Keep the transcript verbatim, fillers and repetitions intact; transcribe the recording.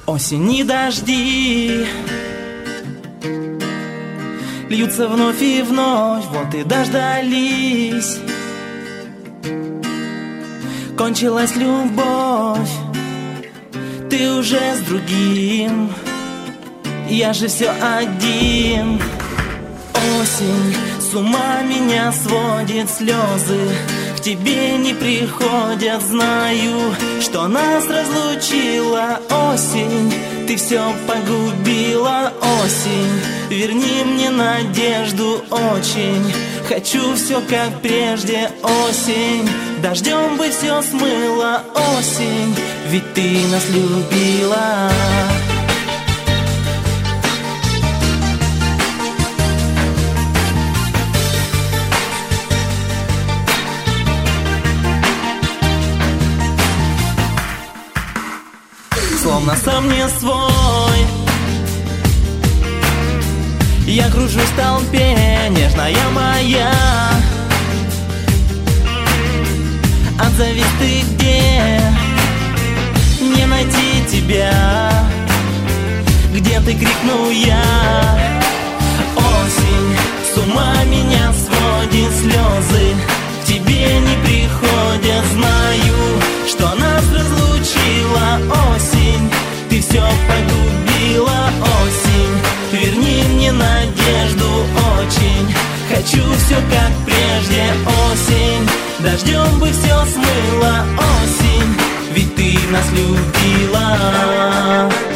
Осени дожди льются вновь и вновь, вот и дождались. Кончилась любовь, ты уже с другим, я же все один. Осень с ума меня сводит, слезы к тебе не приходят. Знаю, что нас разлучила осень, ты все погубила. Осень, верни мне надежду, очень хочу все как прежде. Осень, дождем бы все смыло. Осень, ведь ты нас любила. Словно сам не свой, я кружусь в толпе, нежная моя. Отзовись ты где, не найти тебя, где ты, крикну я. Осень с ума меня сводит, слезы к тебе не приходят. Знаю, что нас разлучила осень, ты все погубила. Осень, верни мне надежду, очень хочу все как прежде. Осень, дождем бы все смыло. Осень, ведь ты нас любила.